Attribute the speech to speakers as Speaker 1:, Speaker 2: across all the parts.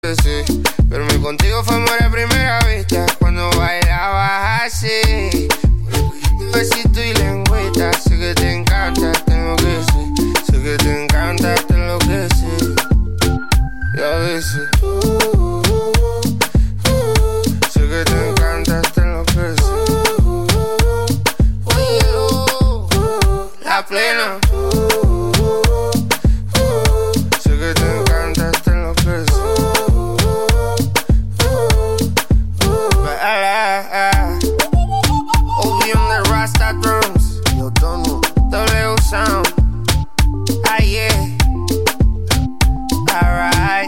Speaker 1: Sí, verme contigo fue amor a primera vista. Cuando bailabas así, besito y lengüita. Sé que te encanta, tengo que ser. Sé que te encanta, te enloquece. Y a veces sé que te encanta, te enloquece. La plena. Sé que te encanta, te enloquece. Obi on the Rasta drums. Yo tono W sound. Ah yeah. Alright.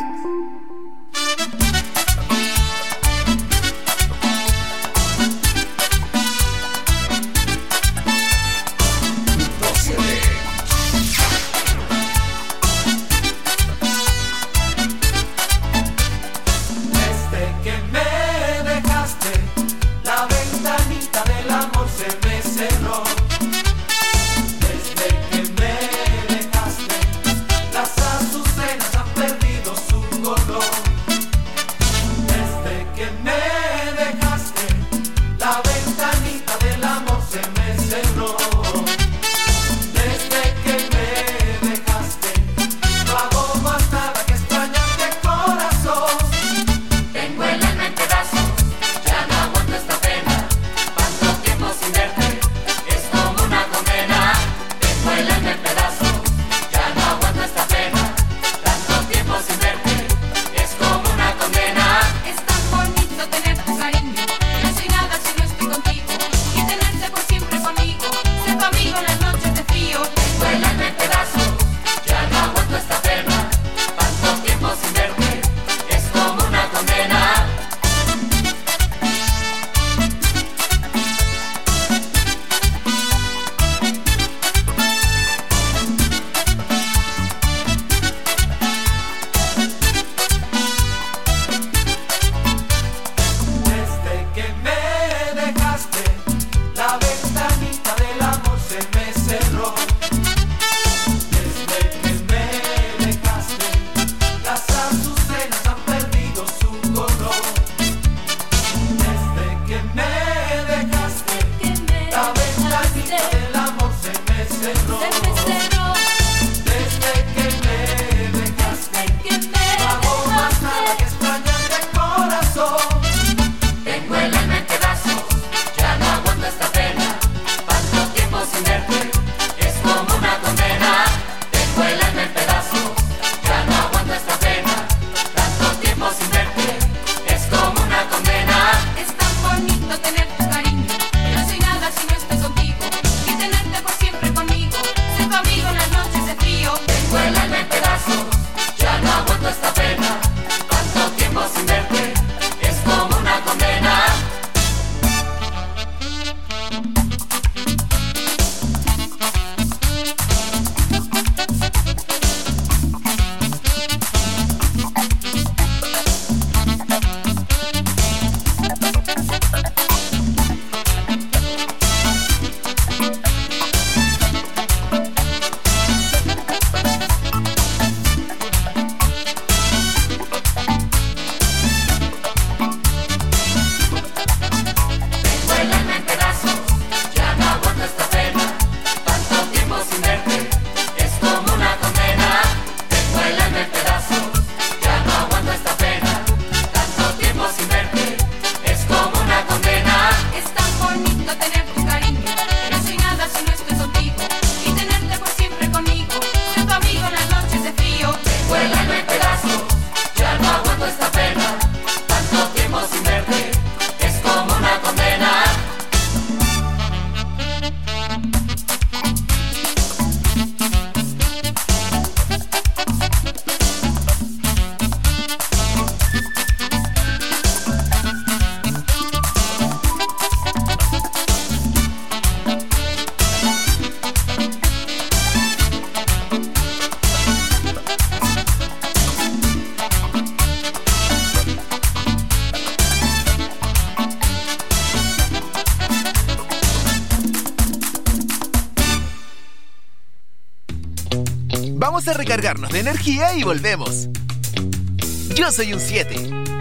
Speaker 2: Vamos a recargarnos de energía y volvemos. Yo soy un 7.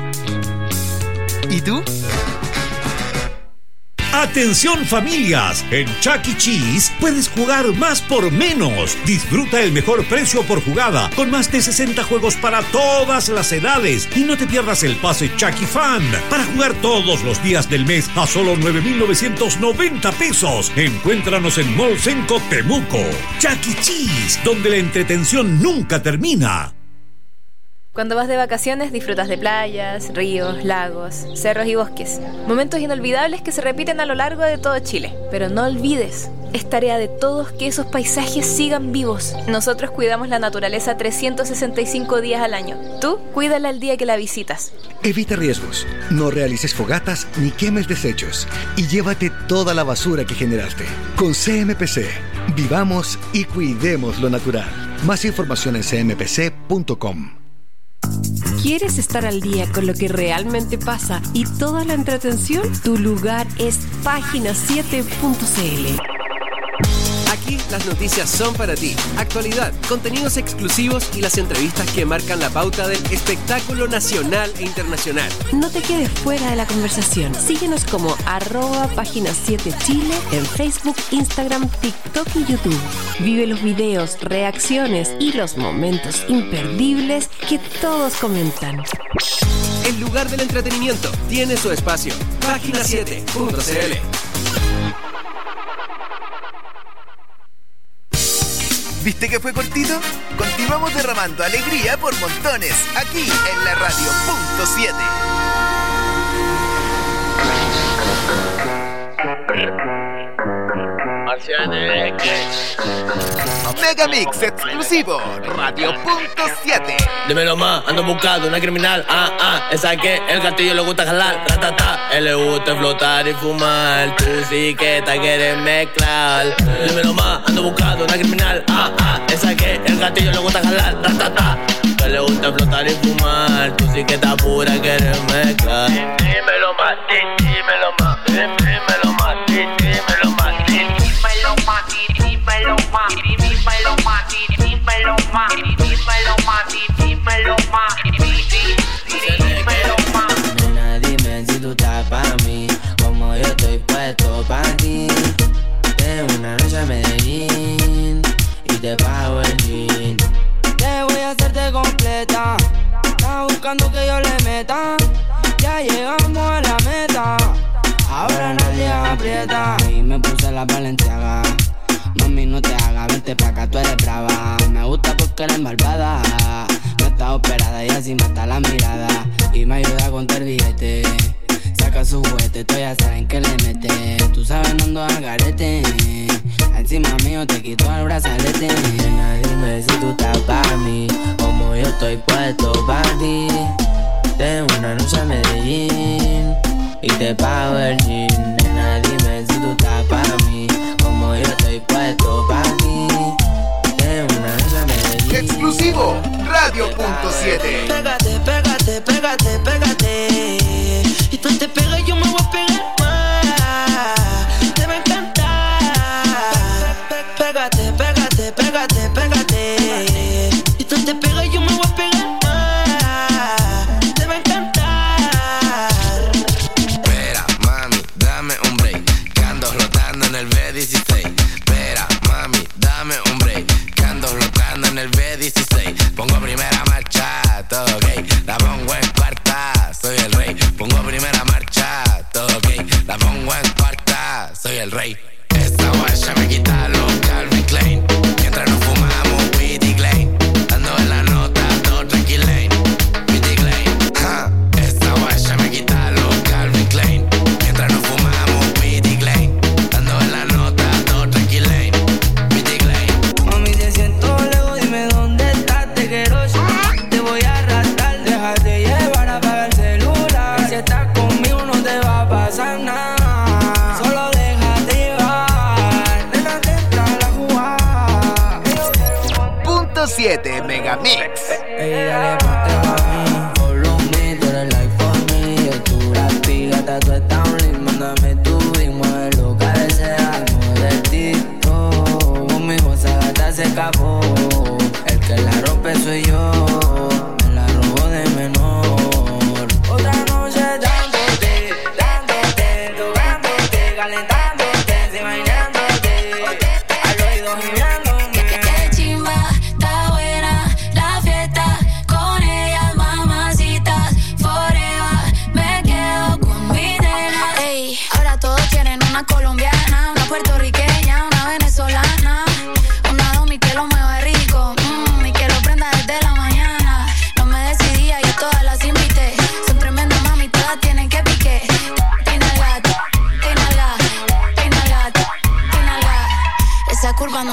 Speaker 2: ¿Y tú?
Speaker 3: Atención familias, en Chuck E. Cheese puedes jugar más por menos. Disfruta el mejor precio por jugada con más de 60 juegos para todas las edades y no te pierdas el pase Chuck E. Fan para jugar todos los días del mes a solo 9,990 pesos. Encuéntranos en Mall Cenco Temuco. Chuck E. Cheese, donde la entretención nunca termina.
Speaker 4: Cuando vas de vacaciones disfrutas de playas, ríos, lagos, cerros y bosques. Momentos inolvidables que se repiten a lo largo de todo Chile. Pero no olvides, es tarea de todos que esos paisajes sigan vivos. Nosotros cuidamos la naturaleza 365 días al año. Tú, cuídala el día que la visitas.
Speaker 5: Evita riesgos, no realices fogatas ni quemes desechos y llévate toda la basura que generaste. Con CMPC, vivamos y cuidemos lo natural. Más información en cmpc.com.
Speaker 6: ¿Quieres estar al día con lo que realmente pasa y toda la entretención? Tu lugar es Página7.cl.
Speaker 2: Aquí las noticias son para ti. Actualidad, contenidos exclusivos y las entrevistas que marcan la pauta del espectáculo nacional e internacional.
Speaker 6: No te quedes fuera de la conversación. Síguenos como @Página7Chile en Facebook, Instagram, TikTok y YouTube. Vive los videos, reacciones y los momentos imperdibles que todos comentan.
Speaker 2: El lugar del entretenimiento tiene su espacio. Página7.cl.
Speaker 7: ¿Viste que fue cortito? Continuamos derramando alegría por montones, aquí en la radio .7. Megamix exclusivo, radio .7.
Speaker 8: Dímelo más, ando buscando una criminal. Esa que el gatillo le gusta jalar. Ratata, él le gusta flotar y fumar. Tú sí que te quieres mezclar. Dímelo más, ando buscando una criminal. Esa que el gatillo le gusta jalar. Ratata, que le gusta flotar y fumar. Tú sí que estás pura, quieres mezclar. Dímelo más, dímelo más, dímelo más, dímelo más.
Speaker 9: Nena, dime si tú estás pa' mí, como yo estoy puesto pa' ti. De una noche a Medellín y te pago el jean. Te voy a hacerte completa. Estás buscando que yo le meta. Ya llegamos a la meta. Ahora nadie aprieta. Y me puse la Balenciaga. Mami, no te hagas, vente pa' acá, tú eres brava. Me gusta porque eres malvada. No estás operada y así mata la mirada. Y me ayuda a contar billete. Saca su juguete, tú ya saben que le mete. Tú sabes, no ando al garete. Encima mío te quito el brazalete. Nena, dime si tú estás pa' mí, como yo estoy puesto pa' ti. De una noche a Medellín y te pago el jean. Nena, dime si tú estás pa' mí, como yo estoy puesto pa' ti. De una noche a Medellín.
Speaker 7: Exclusivo, radio .7.
Speaker 9: Pégate, pégate, pégate, pégate. Y tú te pegas y yo me voy a pegar más. Te va a encantar. Pégate, pégate, pégate, pégate. Y tú te pegas y yo me voy a pegar más. Te va a encantar.
Speaker 1: Espera, mami, dame un break, que ando flotando en el B16. Espera, mami, dame un break, que ando flotando en el B16. Pongo primera marcha, todo ok. La pongo en cuarta, soy el rey. Pongo primera marcha, todo ok. La pongo en cuarta, soy el rey. Esta guaya me quita los Calvin Klein. Mientras nos fumamos Witty Klein. Ando en la nota, todo tranquilane. Witty Klein. Esta guaya me quita los Calvin Klein. Mientras nos fumamos Witty Klein. Ando en la nota, todo tranquilane. Witty Klein.
Speaker 9: Mami, te siento lejos, dime dónde estás, te quiero. Te voy a arrastrar, déjate llevar, apaga el celular. Y si estás conmigo no te va a pasar nada. Solo déjate llevar, nena, te entra la jugada.
Speaker 7: .7 Megamix.
Speaker 9: Ey, dale, ponte pa' mí. Follow me, tú eres like for me. Yo tu rapi, gata, tú estás un link. Mándame tu beat, mueve lo que deseas. Modestito, conmigo esa gata se escapó. El que la rompe soy yo. Me la robó de menor.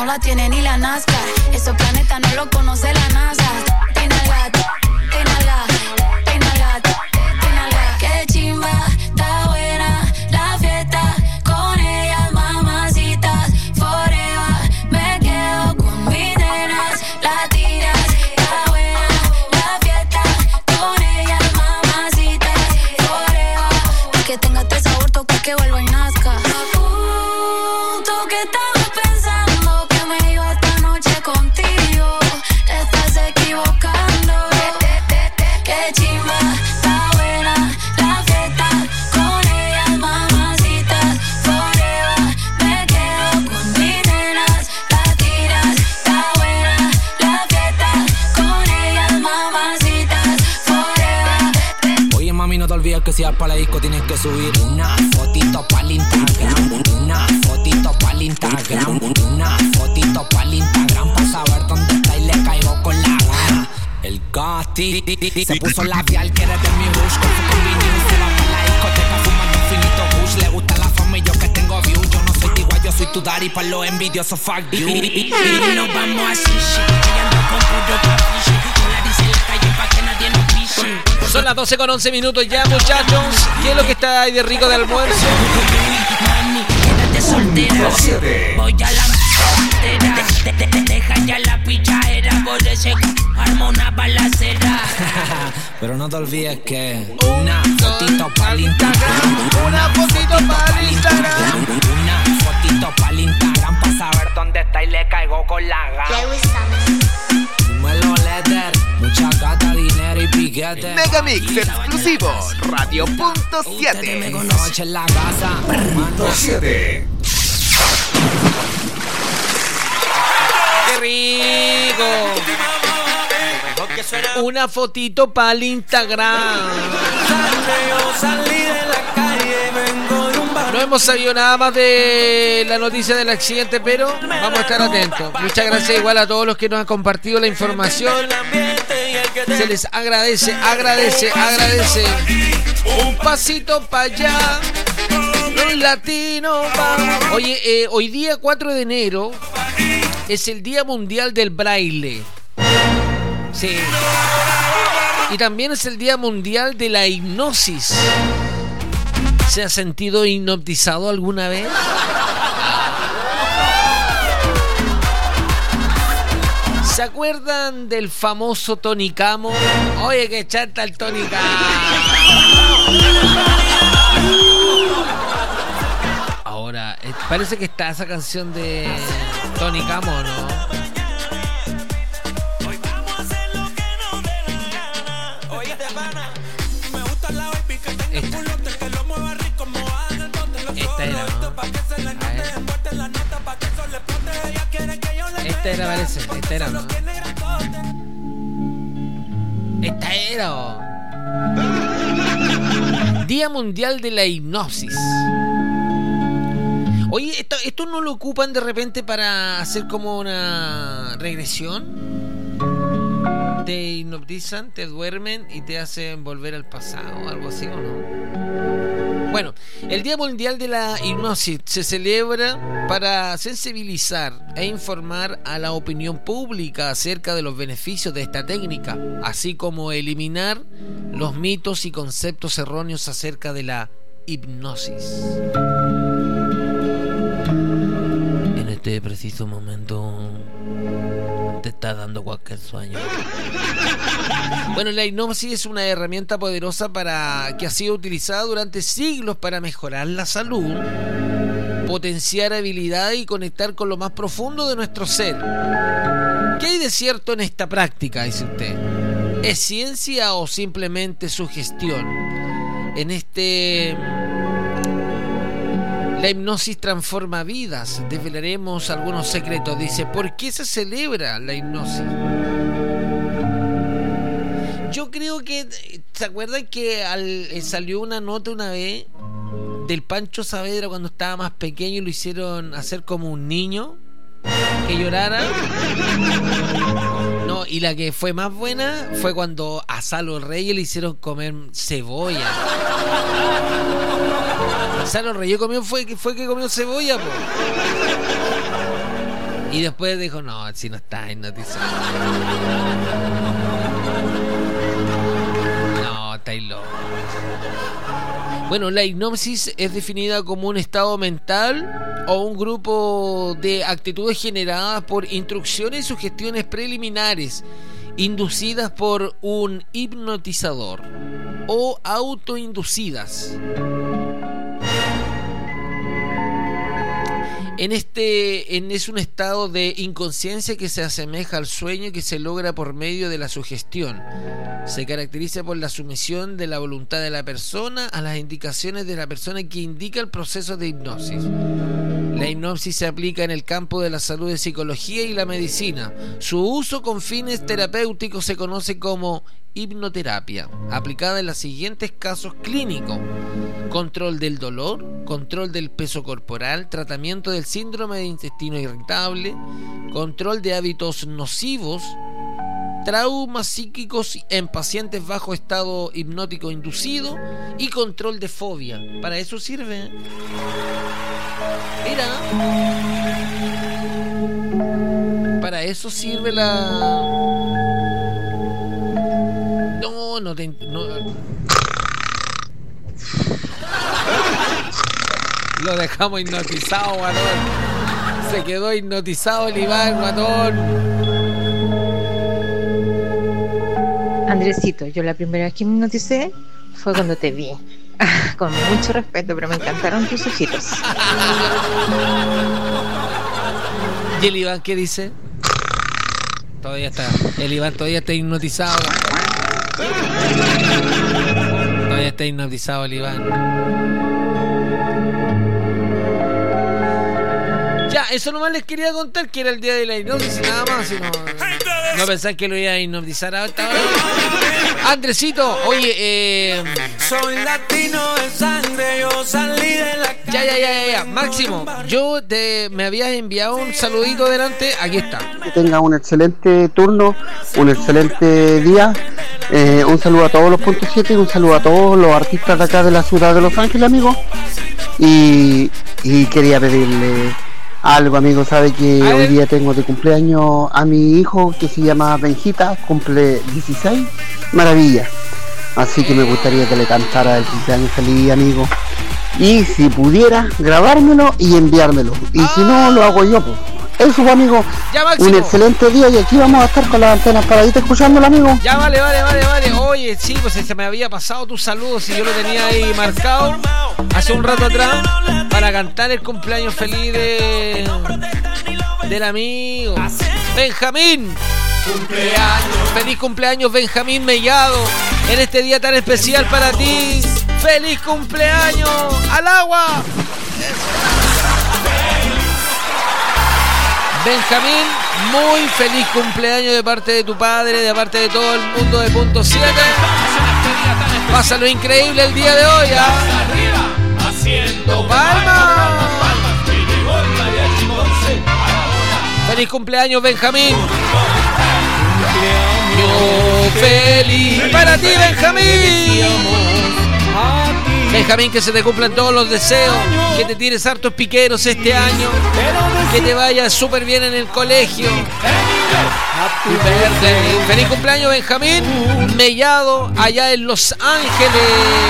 Speaker 10: la tiene ni la Nazca. Esos planetas no lo conoce la NASA. Pinalga, pinalga, pinalga, pinalga. Qué chimba, está buena la fiesta. Con ellas, mamacitas, forever. Me quedo con mis nenas, la tiras. Está buena la fiesta. Con ellas, mamacitas, forever. Pa' que tenga tres abortos, pa' que vuelva y nazca. Tú que estabas pensando que me iba esta noche contigo, te estás equivocando. Qué chimba, está buena la fiesta. Con ellas, mamacitas, forever. Me quedo con mis nenas, las tiras. Está buena la fiesta. Con ellas, mamacitas, forever.
Speaker 11: Oye, mami, no te olvides que si vas para la disco tienes que subir una fotito pa'l Instagram. Una fotito pa'l Instagram. Una fotito pa'l Instagram pa' saber dónde está y le caigo con la gana. El Gosti se puso labial, quiere de mi rush. Con su combinado se va pa' la discoteca fumando un finito bush. Le gusta la fama y yo que tengo views. Yo no soy tu igual, yo soy tu daddy pa' los envidiosos, fuck you. Y nos vamos así, shit. Ella anda con puro capiche. No la dice en la calle pa' que nadie nos piche.
Speaker 12: Son las 12:11 ya, muchachos. ¿Qué es lo que está ahí de rico de almuerzo?
Speaker 11: Mami, quédate soltera. Voy a la deja ya la pichadera. Por ese arma una balacera. Pero no te olvides que una fotito pa'l Instagram.
Speaker 12: Una fotito pa'l Instagram.
Speaker 11: Una fotito pa'l Instagram pa' saber dónde está y le caigo con la gana. Dímelo, Letter. Mucha gata, dinero y piquete.
Speaker 7: Megamix exclusivo, Radio Punto 7.
Speaker 11: Noche en la casa.
Speaker 3: Punto 7.
Speaker 12: ¡Qué rico! Una fotito pa'l Instagram. No hemos sabido nada más de la noticia del accidente, pero vamos a estar atentos. Muchas gracias igual a todos los que nos han compartido la información. Se les agradece. Un pasito para allá. Los latinos vamos. Oye, hoy día 4 de enero es el Día Mundial del Braille. Sí. Y también es el Día Mundial de la Hipnosis. ¿Se ha sentido hipnotizado alguna vez? ¿Se acuerdan del famoso Tony Camo? Oye, que chanta el Tony Camo. Ahora, parece que está esa canción de Tony Camo, ¿no? Esta era, ¿no? Esta era, parece. Esta era, ¿no? Esta era, ¿o? Día Mundial de la Hipnosis. Oye, ¿esto no lo ocupan de repente para hacer como una regresión? Te hipnotizan, te duermen y te hacen volver al pasado, algo así, ¿o no? Bueno, el Día Mundial de la Hipnosis se celebra para sensibilizar e informar a la opinión pública acerca de los beneficios de esta técnica, así como eliminar los mitos y conceptos erróneos acerca de la hipnosis. En este preciso momento te está dando cualquier sueño. Bueno, la hipnosis es una herramienta poderosa que ha sido utilizada durante siglos para mejorar la salud, potenciar habilidades y conectar con lo más profundo de nuestro ser. ¿Qué hay de cierto en esta práctica?, dice usted. ¿Es ciencia o simplemente sugestión? La hipnosis transforma vidas. Desvelaremos algunos secretos. Dice, ¿por qué se celebra la hipnosis? Yo creo que... ¿Se acuerdan que salió una nota una vez del Pancho Saavedra cuando estaba más pequeño y lo hicieron hacer como un niño que llorara? No, y la que fue más buena fue cuando a Salo Reyes le hicieron comer cebolla. Salo Reyes fue que comió cebolla, po. Y después dijo, no, si no está hipnotizado. No, estáis loco. Bueno, la hipnosis es definida como un estado mental o un grupo de actitudes generadas por instrucciones y sugestiones preliminares inducidas por un hipnotizador o autoinducidas. Es un estado de inconsciencia que se asemeja al sueño y que se logra por medio de la sugestión. Se caracteriza por la sumisión de la voluntad de la persona a las indicaciones de la persona que indica el proceso de hipnosis. La hipnosis se aplica en el campo de la salud de psicología y la medicina. Su uso con fines terapéuticos se conoce como hipnoterapia, aplicada en los siguientes casos clínicos: control del dolor, control del peso corporal, tratamiento del síndrome de intestino irritable, control de hábitos nocivos, traumas psíquicos en pacientes bajo estado hipnótico inducido y control de fobia. Para eso sirve. Mira, para eso sirve la... No. Lo dejamos hipnotizado, guatón. Se quedó hipnotizado el Iván, guatón.
Speaker 13: Andresito, yo la primera vez que me hipnoticé fue cuando te vi. Con mucho respeto, pero me encantaron tus ojitos.
Speaker 12: ¿Y el Iván qué dice? Todavía está. El Iván todavía está hipnotizado. Todavía está hipnotizado el Iván. Ya, eso nomás les quería contar, que era el día de la hipnosis y nada más. No pensás que lo iba a hipnotizar ahora. Andresito, oye,
Speaker 14: soy latino de sangre, yo salí de la
Speaker 12: calle. Ya. Máximo, me habías enviado un saludito delante. Aquí está.
Speaker 15: Que tenga un excelente turno, un excelente día. Un saludo a todos los puntos 7 y un saludo a todos los artistas de acá de la ciudad de Los Ángeles, amigos. Y quería pedirle algo, amigo. Sabe que hoy día tengo de cumpleaños a mi hijo, que se llama Benjita, cumple 16. Maravilla. Así que me gustaría que le cantara el cumpleaños feliz, amigo. Y si pudiera, grabármelo y enviármelo. Y si no, lo hago yo, pues. Eso, amigo.
Speaker 12: Ya,
Speaker 15: un excelente día y aquí vamos a estar con las antenas paraditas escuchándolo, amigo.
Speaker 12: Ya, vale. Oye, sí, pues se me había pasado tus saludos y yo lo tenía ahí marcado hace un rato atrás para cantar el cumpleaños feliz del amigo Benjamín. Feliz cumpleaños, Benjamín Mellado, en este día tan especial para ti. ¡Feliz cumpleaños! ¡Al agua! Benjamín, muy feliz cumpleaños de parte de tu padre, de parte de todo el mundo de Punto 7. Pásalo increíble el día de hoy, ¿eh? Haciendo palmas. Feliz cumpleaños, Benjamín. Cumpleaños feliz para ti, Benjamín. Benjamín, que se te cumplan todos los deseos, que te tires hartos piqueros este año, que te vaya súper bien en el colegio. Feliz cumpleaños, Benjamín Mellado, allá en Los Ángeles.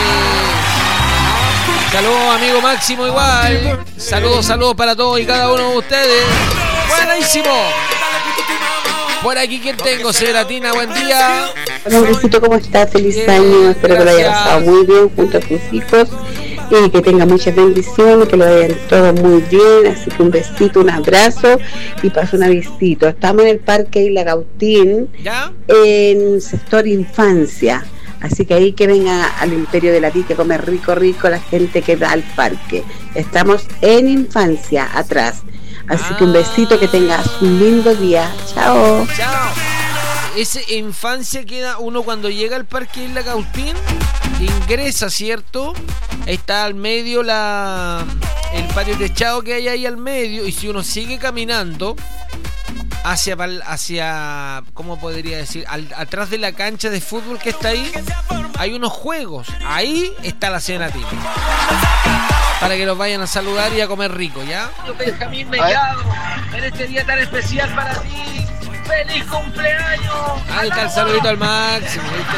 Speaker 12: Saludos, amigo Máximo, igual. Saludos para todos y cada uno de ustedes. Buenísimo. Por aquí, ¿quién tengo? Ceratina, buen día.
Speaker 16: Hola, Andresito, ¿cómo estás? Feliz año. Espero que lo hayas pasado muy bien junto a tus hijos y que tenga muchas bendiciones, que lo vayan todo muy bien. Así que un besito, un abrazo y paso un avistito. Estamos en el Parque Isla Gautín, en sector infancia. Así que ahí que venga al Imperio de la Tica a comer rico la gente que va al parque. Estamos en infancia, atrás. Así que un besito, que tengas un lindo día. Chao.
Speaker 12: Esa infancia queda uno cuando llega al Parque Isla Gautín, ingresa, ¿cierto? Está al medio el patio techado que hay ahí al medio, y si uno sigue caminando hacia ¿cómo podría decir? Atrás de la cancha de fútbol que está ahí, hay unos juegos. Ahí está la cena típica. para que los vayan a saludar y a comer rico, ¿ya?
Speaker 17: Benjamín Mellado, en este día tan especial para ti. ¡Feliz cumpleaños!
Speaker 12: Ahí está el saludito al Máximo, ¿viste?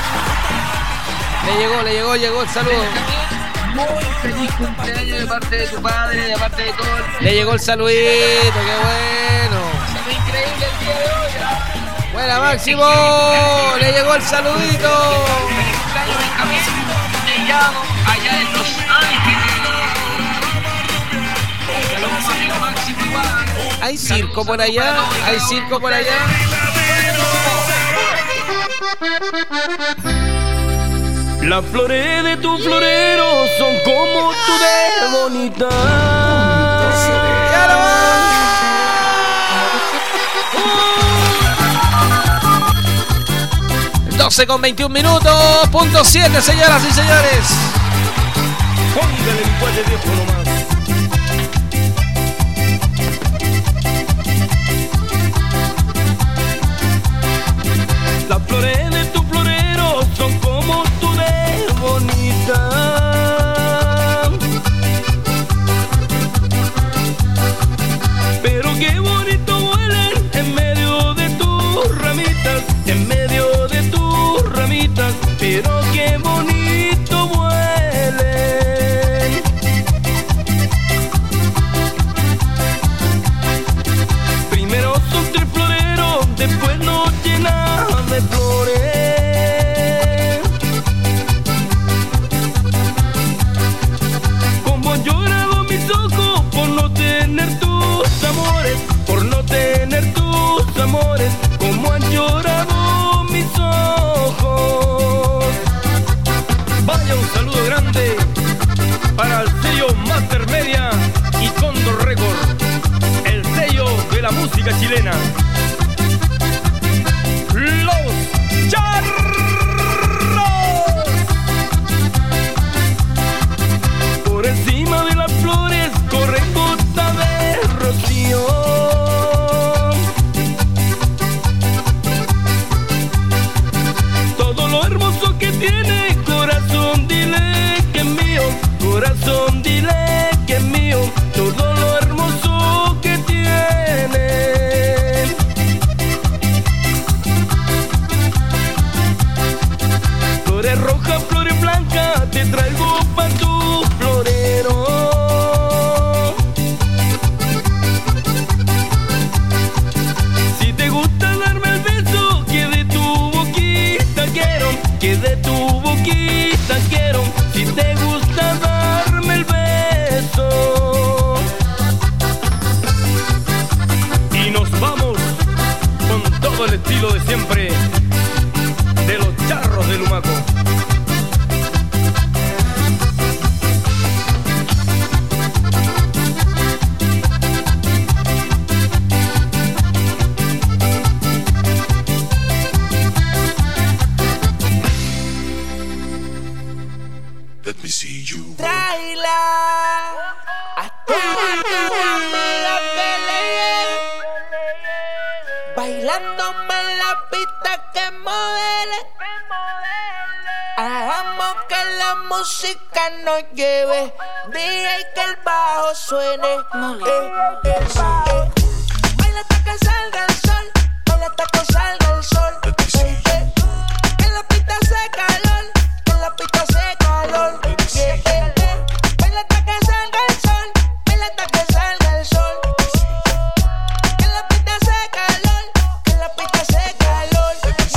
Speaker 12: Llegó el saludo.
Speaker 17: Muy feliz cumpleaños de parte de tu padre, de parte de todo.
Speaker 12: Le llegó el saludito, qué bueno.
Speaker 17: Fue increíble el día de hoy.
Speaker 12: Buena, Máximo, le llegó el saludito.
Speaker 17: Feliz cumpleaños, Benjamín Mellado, allá en Los Ángeles. Saludos, amigo Máximo igual.
Speaker 12: ¿Hay circo por allá? ¿Hay circo por allá?
Speaker 14: Las flores de tu florero son como tú de bonita.
Speaker 12: 12:21, punto 7, señoras y señores.
Speaker 14: Póngale el cuello viejo nomás. Las flores de tu florero son como tú de bonita. Pero qué bonito huelen en medio de tus ramitas, en medio de tus ramitas. Pero qué bonito huelen. Primero son tres floreros, después nos llenan de flores. Como han llorado mis ojos por no tener tus amores, por no tener tus amores. Como han llorado mis ojos. Vaya un saludo grande para el sello Master Media y Condor Record, el sello de la música chilena. Los Charros. Por encima de las flores corren gotas de rocío. Todo lo hermoso que tiene, corazón, dile que es mío. Corazón, dile que es mío. Todo lo hermoso que tiene. Flores rojas, flores blancas, te traigo pa' tu florero. Si te gusta darme el beso, que de tu boquita quiero, que de tu boquita quiero. Si te gusta darme el beso. Y nos vamos con todo el estilo de siempre de los Charros de Lumaco.
Speaker 18: Let me see you.
Speaker 19: Tráela a todas tus amigas que le lleve, bailándome en la pista que modele. Hagamos que la música nos lleve, DJ que el bajo suene. Baila hasta que salga el sol, baila hasta que salga el sol. Que la pista hace calor, que la pista hace calor. Baila hasta que salga el sol, baila hasta que salga el sol. Que la pista hace calor, que la pista hace calor.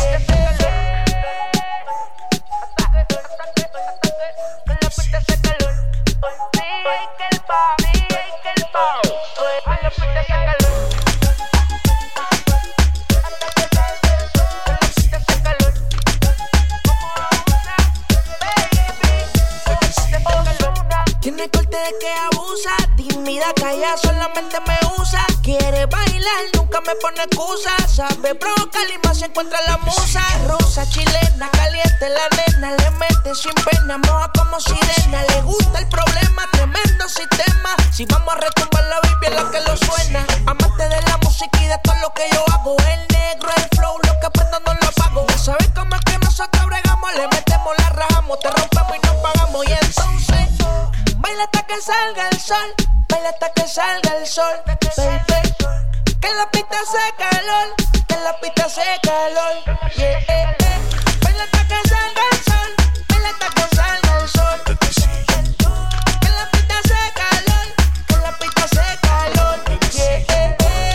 Speaker 19: Tiene corte de que abusa, tímida, calla, solamente me usa. Quiere bailar, nunca me pone excusa. Sabe provocar y más se encuentra la musa. Rusa, chilena, caliente la nena. Le mete sin pena, moja como sirena. Le gusta el problema, tremendo sistema. Si vamos a retumbar la baby es lo que lo suena. Amante de la música y de todo lo que yo hago. El negro, el flow, lo que aprendo no lo pago. ¿Sabes cómo es que nosotros bregamos? Le metemos, la rajamos, te rompemos y nos pagamos. Y entonces baila hasta que que salga el sol, baila hasta que salga el sol, baby. Que la pista hace calor, que la pista hace calor, yeah. Baila hasta que salga el sol, baila hasta que salga el sol. Que la pista hace calor, que la pista hace calor, yeah.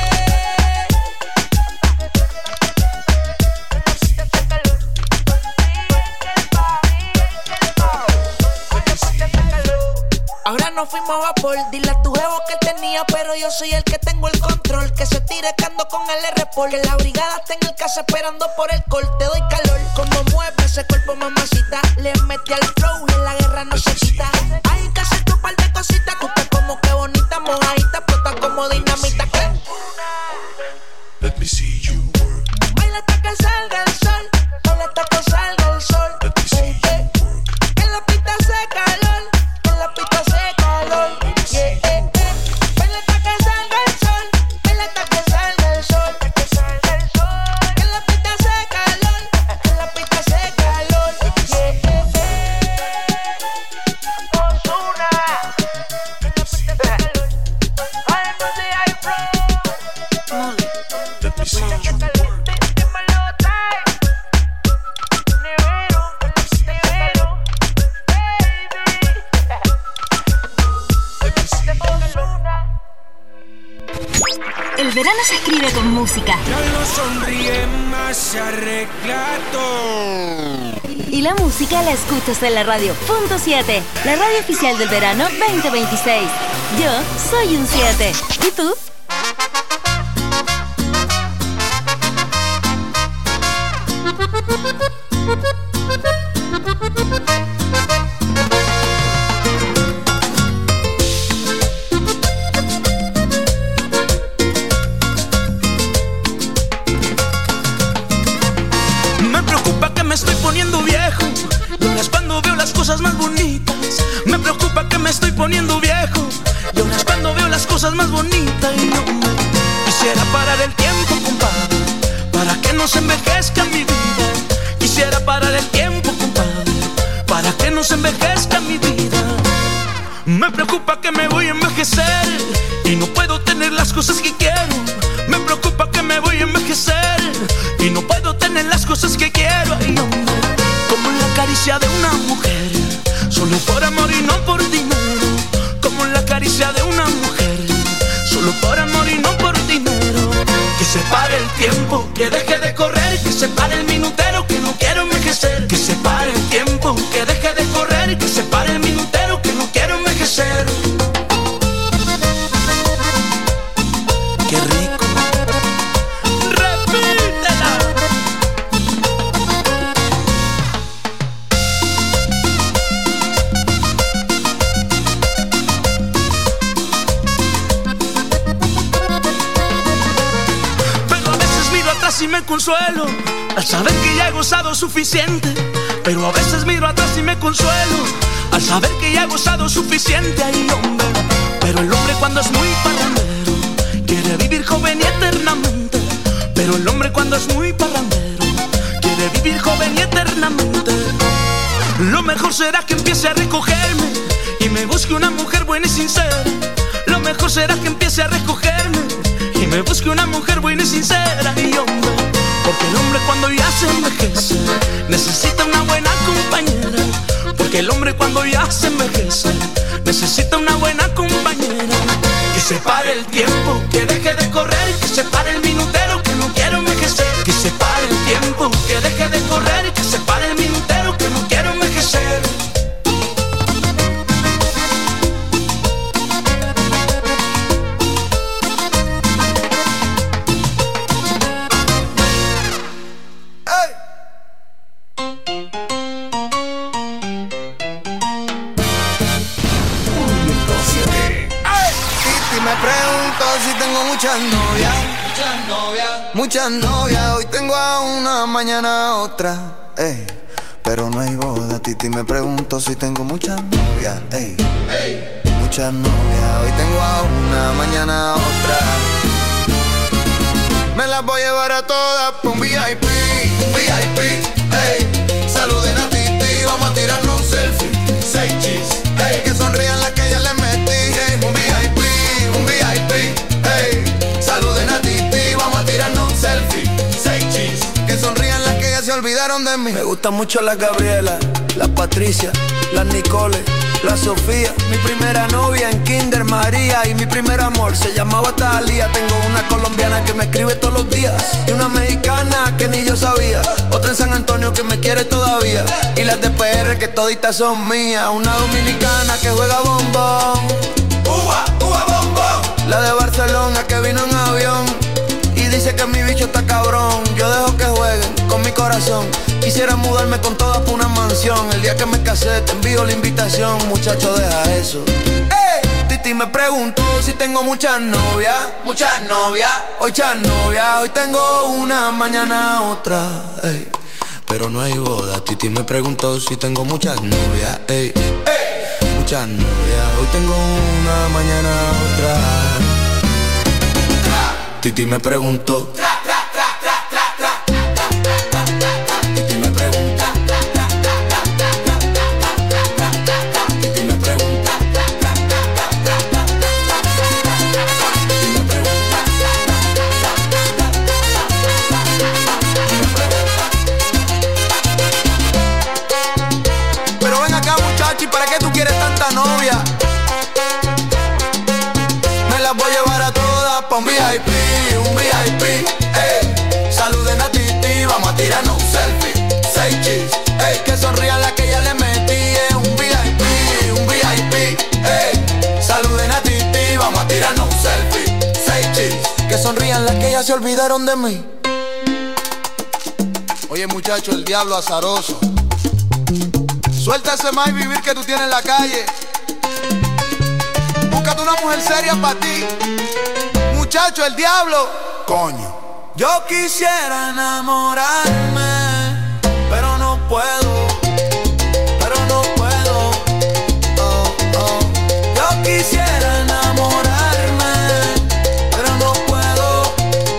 Speaker 19: Ahora nos fuimos a vapor, dile a tu jevo que tenía, pero yo soy el que tengo el control. Que se tire que ando con el R-Pol, que la brigada está en el casa esperando por el call. Te doy calor, como mueve ese cuerpo, mamacita. Le metí al flow y en la guerra no se quita. Hay que hacer tu par de cositas, tú estás como que bonita, mojadita, explota como dinamita.
Speaker 18: Let me see you work.
Speaker 19: Baila hasta que salga el sol, baila hasta que salga el sol.
Speaker 18: Let me see you work.
Speaker 19: Que la pista hace calor, que la pista hace calor, yeah. Baila hasta que salga el sol, baila hasta que salga el sol. Que la pista hace calor, que la pista hace calor, yeah. Ozuna, que la pista hace calor. Ay, no sé, hay flow.
Speaker 18: Let me see you work.
Speaker 20: El verano se escribe con música.
Speaker 14: Ya no sonríe más, se arregla todo.
Speaker 20: Y la música la escuchas en la radio Punto 7, la radio oficial del verano 2026. Yo soy un 7. ¿Y tú?
Speaker 19: Me preocupa que me estoy poniendo viejo, y ahora es cuando veo las cosas más bonitas. Me preocupa que me estoy poniendo viejo, y ahora es cuando veo las cosas más bonitas. Y yo quisiera parar el tiempo, compadre, para que no se envejezca mi vida. Quisiera parar el tiempo, compadre, para que no se envejezca mi vida. Me preocupa que me voy a envejecer y no puedo tener las cosas que quiero. Me preocupa que me voy a envejecer y no puedo tener las cosas que quiero. Ay, hombre, como la caricia de una mujer, solo por amor y no por dinero. Como la caricia de una mujer, solo por amor y no por dinero. Que se pare el tiempo, que deje de correr, que se pare el minutero, que no quiero envejecer. Que se pare el tiempo, que deje de correr, que se pare el minutero, que no quiero envejecer. Qué rico. Repítela. Pero a veces miro atrás y me consuelo al saber que ya he gozado suficiente. Pero a veces miro atrás y me consuelo al saber que ya he gozado suficiente. Ay, hombre, pero el hombre cuando es muy parrandero quiere vivir joven y eternamente. Pero el hombre cuando es muy parrandero quiere vivir joven y eternamente. Lo mejor será que empiece a recogerme y me busque una mujer buena y sincera. Lo mejor será que empiece a recogerme y me busque una mujer buena y sincera. Y hombre, porque el hombre cuando ya se envejece necesita una buena compañera. Porque el hombre cuando ya se envejece necesita una buena compañera. Que se pare el tiempo, que deje de correr, que se pare el minutero, que no quiero envejecer. Que se pare el tiempo, que deje de correr, que se pare el minutero, que no quiero envejecer.
Speaker 1: Me pregunto si tengo muchas novias. Hoy tengo a una, mañana a otra, ey. Pero no hay boda, Titi. Me pregunto si tengo muchas novias, ey. Muchas novias. Hoy tengo a una, mañana a otra. Me las voy a llevar a todas pa' un VIP, ey. Saluden a Titi, vamos a tirarnos un selfie. 6 cheese, ey. Que sonrían las que ya le meten. olvidaron de mí. Me gusta mucho la Gabriela, la Patricia, la Nicole, la Sofía. Mi primera novia en Kinder María. Y mi primer amor se llamaba Talía. Tengo una colombiana que me escribe todos los días, y una mexicana que ni yo sabía. Otra en San Antonio que me quiere todavía. Y las de PR que toditas son mías. Una dominicana que juega bombón. Uva, uva, bombón. La de Barcelona que vino en avión y dice que mi bicho está cabrón. Yo dejo que jueguen con mi corazón. Quisiera mudarme con todas por una mansión. El día que me casé te envío la invitación. Muchacho, deja eso. Titi me preguntó si tengo muchas novias. Muchas novias. Hoy muchas novias. Hoy tengo una, mañana otra. Ey. Pero no hay boda. Titi me preguntó si tengo muchas novias. Ey. Muchas novias. Hoy tengo una, mañana otra. Titi me preguntó. Pero ven acá, muchachi, ¿para qué tú quieres tanta novia? Me las voy a llevar a todas pa' un VIP, ey. Saluden a Titi, vamos a tirarnos un selfie. 6 chis, ey. Que sonrían las que ya le metí en un VIP, ey. Saluden a Titi, vamos a tirarnos un selfie. 6 chis, que sonrían las que ya se olvidaron de mí. Oye, muchacho, el diablo azaroso. Suelta ese más y vivir que tú tienes en la calle. Búscate una mujer seria para ti. Muchacho, el diablo. Coño. Yo quisiera enamorarme, pero no puedo. Oh, oh. Yo quisiera enamorarme, pero no puedo.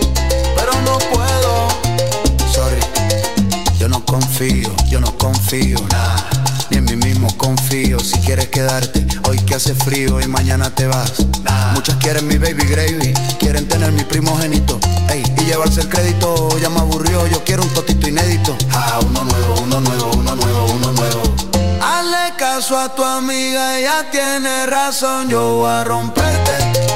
Speaker 1: Sorry. Yo no confío, nah. Ni en mí mismo confío. Si quieres quedarte, hoy que hace frío y mañana te vas. Muchas quieren mi baby gravy, quieren tener mi primogénito, ey, y llevarse el crédito. Ya me aburrió, yo quiero un totito inédito. Uno nuevo. Hazle caso a tu amiga, ella tiene razón. Yo voy a romperte.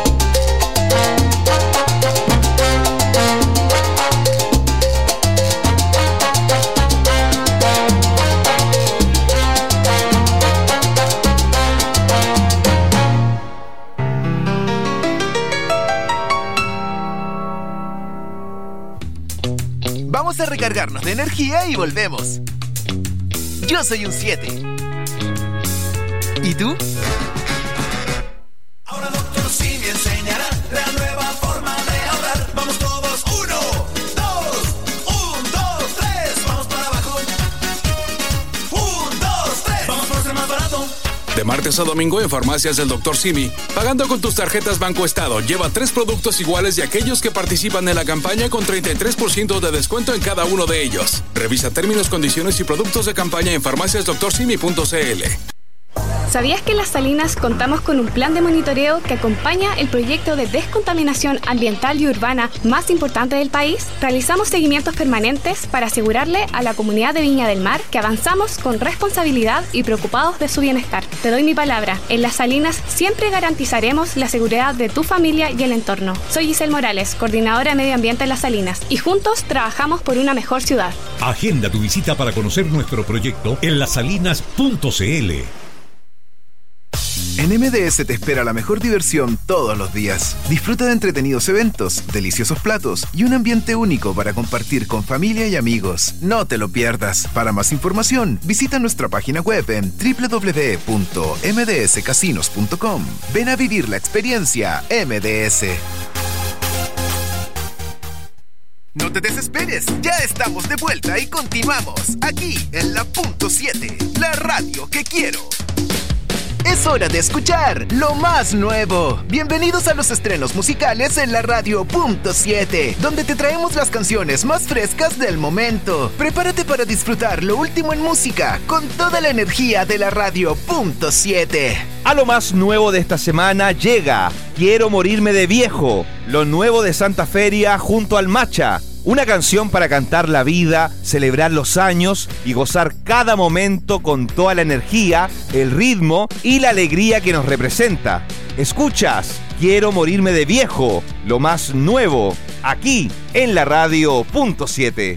Speaker 7: Vamos a recargarnos de energía y volvemos. Yo soy un 7. ¿Y tú?
Speaker 18: Ahora Dr. Simi enseñará la nueva forma de ahorrar. Vamos todos, 1, 2, 3. Vamos para abajo. 1, 2, 3. Vamos por ser más barato.
Speaker 21: De martes a domingo en Farmacias del Dr. Simi, pagando con tus tarjetas Banco Estado, lleva 3 productos iguales de aquellos que participan en la campaña con 33% de descuento en cada uno de ellos. Revisa términos, condiciones y productos de campaña en farmaciasdoctorsimi.cl.
Speaker 22: ¿Sabías que en Las Salinas contamos con un plan de monitoreo que acompaña el proyecto de descontaminación ambiental y urbana más importante del país? Realizamos seguimientos permanentes para asegurarle a la comunidad de Viña del Mar que avanzamos con responsabilidad y preocupados de su bienestar. Te doy mi palabra, en Las Salinas siempre garantizaremos la seguridad de tu familia y el entorno. Soy Giselle Morales, coordinadora de Medio Ambiente en Las Salinas, y juntos trabajamos por una mejor ciudad.
Speaker 3: Agenda tu visita para conocer nuestro proyecto en lasalinas.cl.
Speaker 7: En MDS te espera la mejor diversión todos los días. Disfruta de entretenidos eventos, deliciosos platos y un ambiente único para compartir con familia y amigos. No te lo pierdas. Para más información, visita nuestra página web en www.mdscasinos.com. Ven a vivir la experiencia MDS. No te desesperes, ya estamos de vuelta y continuamos aquí en la Punto 7, la radio que quiero. Es hora de escuchar lo más nuevo. Bienvenidos a los estrenos musicales en la radio Punto 7, donde te traemos las canciones más frescas del momento. Prepárate para disfrutar lo último en música con toda la energía de la radio Punto 7.
Speaker 23: A lo más nuevo de esta semana llega Quiero morirme de viejo, lo nuevo de Santa Feria junto al Macha, Una canción para cantar la vida, celebrar los años y gozar cada momento con toda la energía, el ritmo y la alegría que nos representa. Escuchas Quiero morirme de viejo, lo más nuevo, aquí en la radio .7.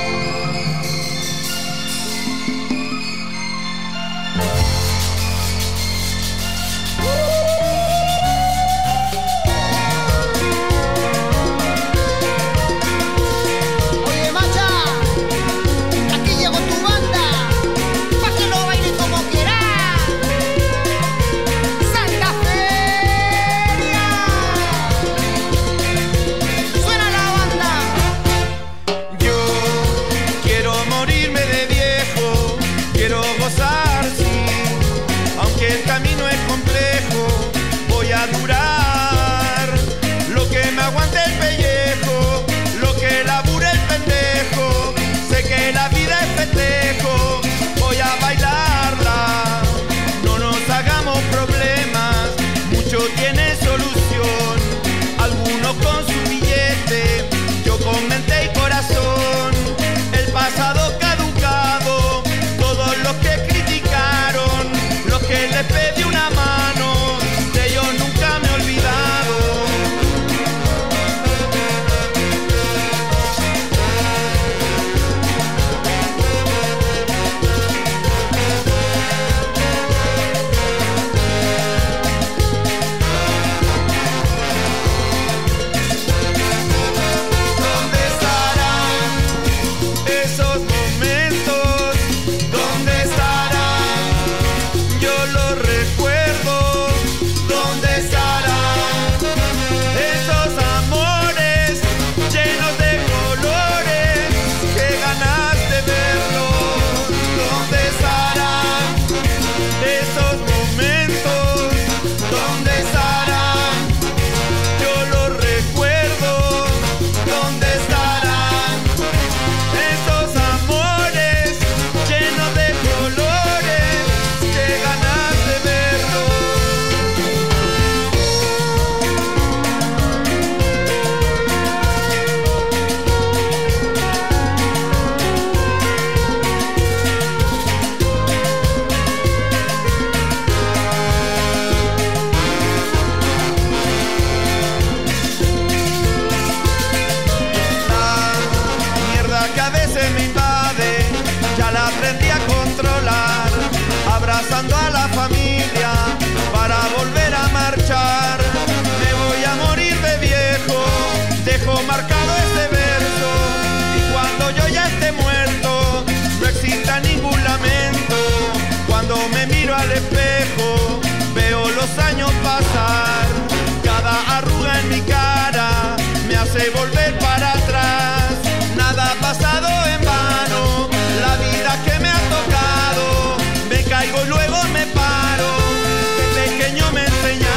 Speaker 4: Volver para atrás, nada ha pasado en vano, la vida que me ha tocado, me caigo y luego me paro, de pequeño me enseñaron.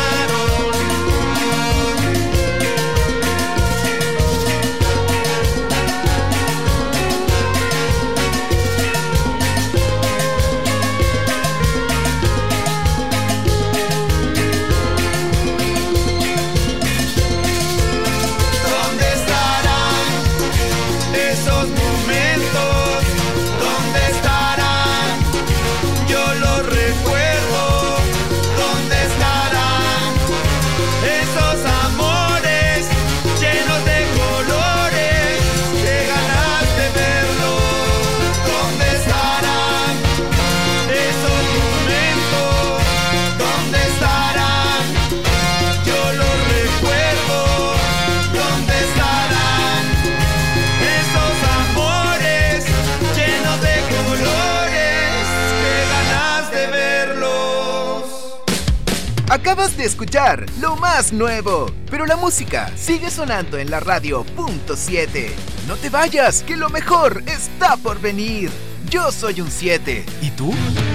Speaker 7: Acabas de escuchar lo más nuevo, pero la música sigue sonando en la radio .7. No te vayas, que lo mejor está por venir. Yo soy un 7. ¿Y tú?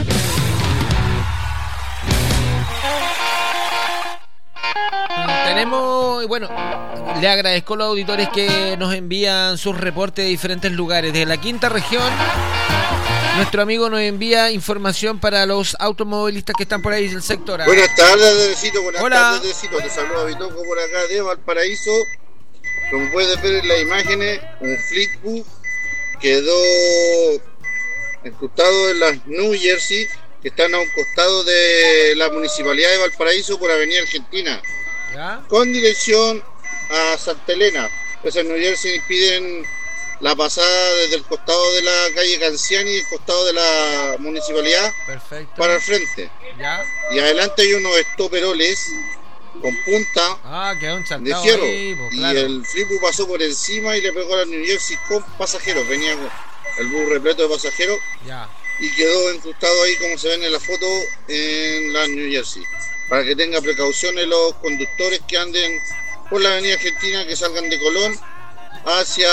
Speaker 12: Tenemos, bueno, le agradezco a los auditores que nos envían sus reportes de diferentes lugares. De la quinta región, nuestro amigo nos envía información para los automovilistas que están por ahí en el sector.
Speaker 5: Buenas tardes, Dedecito. Buenas
Speaker 12: Hola.
Speaker 5: tardes, Dedecito. Te saludo a Bitoco por acá de Valparaíso.
Speaker 2: Como puedes ver en las imágenes, un Fleetwood quedó incrustado en las New Jersey, que están a un costado de la Municipalidad de Valparaíso por Avenida Argentina,
Speaker 12: ¿Ya?
Speaker 2: con dirección a Santa Elena. Pues en New Jersey piden la pasada desde el costado de la calle Canciani y el costado de la Municipalidad.
Speaker 12: Perfecto.
Speaker 2: Para el frente.
Speaker 12: ¿Ya?
Speaker 2: Y adelante hay unos estoperoles con punta
Speaker 12: quedó un
Speaker 2: de
Speaker 12: saltado
Speaker 2: fierro.
Speaker 12: ahí, pues,
Speaker 2: Y
Speaker 12: claro.
Speaker 2: el Fleetwood pasó por encima y le pegó a la New Jersey con pasajeros. Venía el bus repleto de pasajeros.
Speaker 12: Ya.
Speaker 2: Y quedó incrustado ahí, como se ven en la foto, en la New Jersey. Para que tengan precauciones los conductores que anden por la avenida Argentina, que salgan de Colón hacia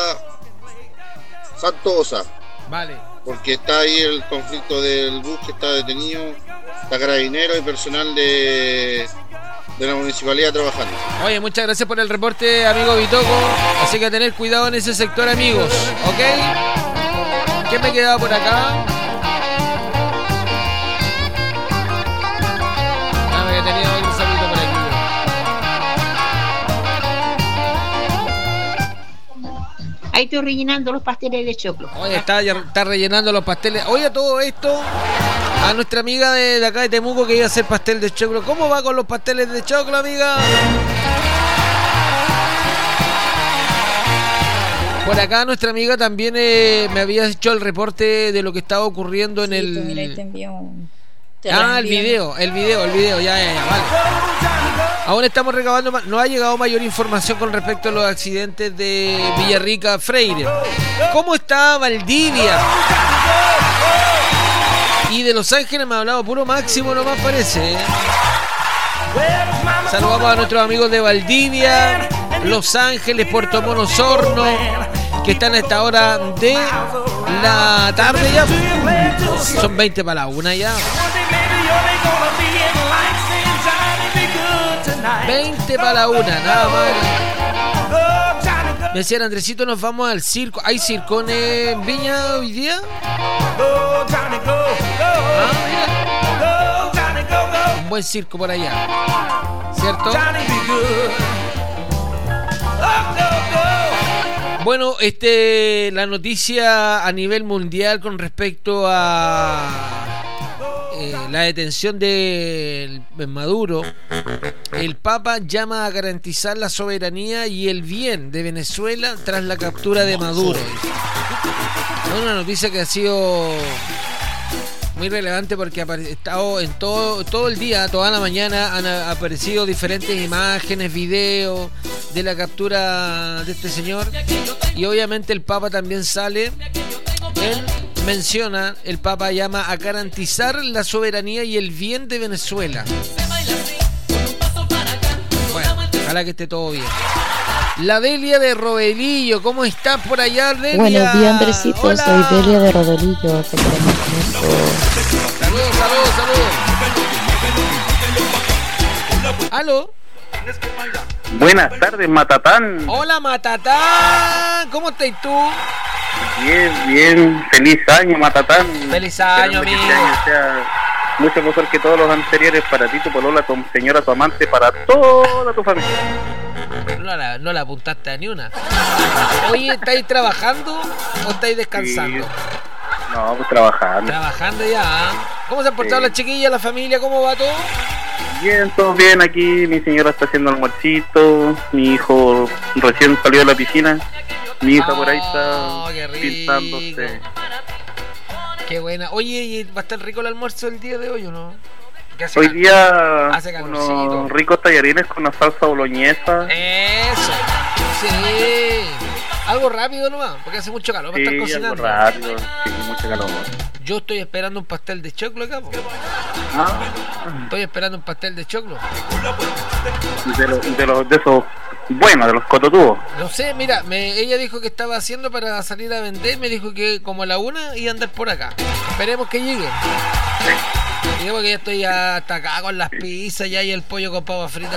Speaker 2: Santo Osa.
Speaker 12: Vale.
Speaker 2: Porque está ahí el conflicto del bus que está detenido, está carabineros y personal de la municipalidad trabajando.
Speaker 12: Oye, muchas gracias por el reporte, amigo Bitoco. Así que a tener cuidado en ese sector, amigos. ¿Ok? ¿Qué me quedaba por acá? Que tenía un saludo por aquí.
Speaker 5: Ahí estoy rellenando los pasteles de choclo.
Speaker 12: Oye, está rellenando los pasteles. Oye, todo esto a nuestra amiga de acá de Temuco que iba a hacer pastel de choclo. ¿Cómo va con los pasteles de choclo, amiga? Por acá nuestra amiga también me había hecho el reporte de lo que estaba ocurriendo en el...
Speaker 6: Mira, te envío un...
Speaker 12: el video, ya, vale. Aún estamos recabando, no ha llegado mayor información con respecto a los accidentes de Villarrica Freire. ¿Cómo está Valdivia? Y de Los Ángeles me ha hablado puro Máximo, nomás parece. Saludamos a nuestros amigos de Valdivia, Los Ángeles, Puerto Montt, Osorno, que están a esta hora de la tarde ya. Son 20 para la 1 ya. 20 para la 1, nada más. Me decían, Andresito, nos vamos al circo. ¿Hay circo en Viña hoy día? Un buen circo por allá, ¿cierto? Bueno, la noticia a nivel mundial con respecto a la detención de Maduro. El Papa llama a garantizar la soberanía y el bien de Venezuela tras la captura de Maduro. Es una noticia que ha sido muy relevante porque ha estado en todo el día, toda la mañana han aparecido diferentes imágenes, videos de la captura de este señor, y obviamente el Papa también sale. Él menciona, el Papa llama a garantizar la soberanía y el bien de Venezuela. Bueno, ojalá que esté todo bien. La Delia de Rodelillo, ¿cómo estás por allá, Delia?
Speaker 6: Buenos días, Andresito.
Speaker 12: Hola.
Speaker 6: Soy Delia de Rodelillo. Te queremos mucho.
Speaker 12: Saludos. ¿Aló?
Speaker 24: Buenas tardes, Matatán.
Speaker 12: Hola, Matatán. ¿Cómo estás tú?
Speaker 24: Bien. Feliz año, Matatán.
Speaker 12: Feliz año,
Speaker 24: Esperando que
Speaker 12: amigo.
Speaker 24: este año sea mucho mejor que todos los anteriores para ti, tu polola, tu señora, tu amante, para toda tu familia.
Speaker 12: No la apuntaste a ni una. Oye, ¿estáis trabajando o estáis descansando?
Speaker 24: Sí. No, pues trabajando.
Speaker 12: Trabajando ya. ¿Cómo se han portado las chiquillas, la familia? ¿Cómo va todo?
Speaker 24: Bien, todo bien aquí. Mi señora está haciendo almuercito. Mi hijo recién salió de la piscina. Mi hija por ahí está pintándose.
Speaker 12: Qué buena. Oye, ¿y va a estar rico el almuerzo el día de hoy o no?
Speaker 24: Hoy día
Speaker 12: hace calorcito.
Speaker 24: unos ricos tallarines con una salsa boloñesa.
Speaker 12: Eso. Sí. Algo rápido nomás, porque hace mucho calor para estar cocinando.
Speaker 24: Algo rápido, sí, mucho calor.
Speaker 12: Yo estoy esperando un pastel de choclo acá, po. Estoy esperando un pastel de choclo.
Speaker 24: De esos buenos, de los cototubos.
Speaker 12: No sé, mira, ella dijo que estaba haciendo para salir a vender. Me dijo que como a la 1 iba a andar por acá. Esperemos que llegue. Digo que ya estoy hasta acá con las pizzas ya y el pollo con papa frita.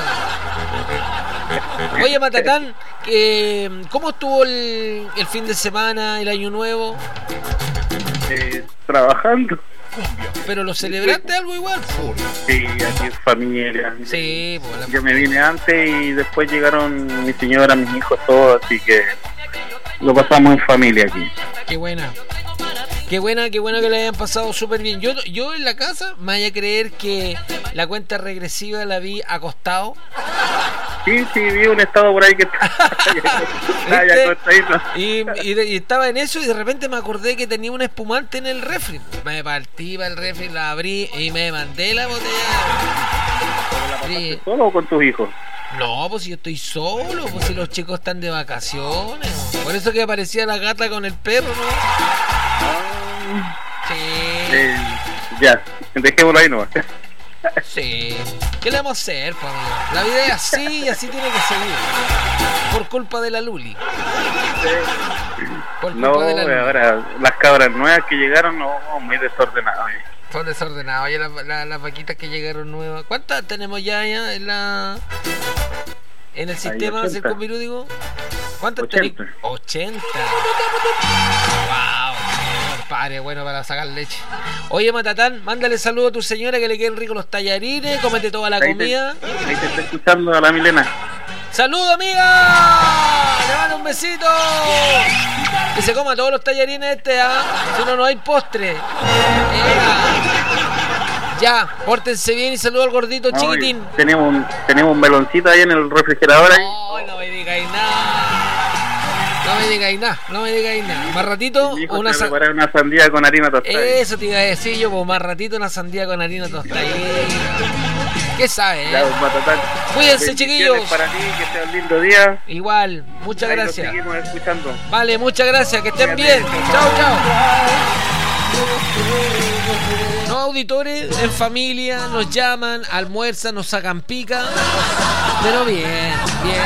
Speaker 12: Oye, Matatán, ¿cómo estuvo el fin de semana, el año nuevo?
Speaker 24: Trabajando.
Speaker 12: Pero lo celebraste algo igual.
Speaker 24: Sí, aquí es familia.
Speaker 12: Sí, pues
Speaker 24: yo me vine antes y después llegaron mi señora, mis hijos, todos, así que lo pasamos en familia aquí.
Speaker 12: Qué buena. Qué bueno que le hayan pasado súper bien. Yo en la casa me vaya a creer que la cuenta regresiva la vi acostado.
Speaker 24: Sí, vi un estado por ahí que está ya acostadito.
Speaker 12: Y estaba en eso y de repente me acordé que tenía un espumante en el refri. Me partí para el refri, la abrí y me mandé la botella.
Speaker 24: ¿La pasaste solo o con tus hijos?
Speaker 12: No, pues si yo estoy solo, pues si los chicos están de vacaciones. Por eso que aparecía la gata con el perro, ¿no? Sí.
Speaker 24: Ya, dejémoslo ahí nomás.
Speaker 12: Sí. ¿Qué le vamos a hacer, pues, amigo? La vida es así y así tiene que seguir. Por culpa de la Luli. Por culpa de la Luli.
Speaker 24: Ahora las cabras nuevas que llegaron, no, muy desordenadas.
Speaker 12: Son desordenados. Oye, las vaquitas que llegaron nuevas. ¿Cuántas tenemos ya en el sistema del Convirú, digo? ¿Cuántas tenemos? 80. Wow. Compadre, bueno para sacar leche. Oye, Matatán, mándale saludo a tu señora, que le queden ricos los tallarines, cómete toda la comida.
Speaker 24: Ahí te está escuchando a la Milena.
Speaker 12: ¡Saludo, amiga! ¡Le mando un besito! Que se coma todos los tallarines si no hay postre. Ya, pórtense bien y saludo al gordito chiquitín.
Speaker 24: Tenemos un meloncito ahí en el refrigerador ahí.
Speaker 12: No me digáis nada. No me digáis nada. Más ratito
Speaker 24: una sandía con harina tostada.
Speaker 12: Eso te iba a decir yo, pues más ratito una sandía con harina tostada. ¿Qué sabes? Cuídense, chiquillos.
Speaker 24: Para ti, que sea un lindo día.
Speaker 12: Igual, muchas gracias.
Speaker 24: Seguimos escuchando.
Speaker 12: Vale, muchas gracias, que estén bien. Chao. Los auditores en familia nos llaman, almuerzan, nos sacan pica. Pero bien.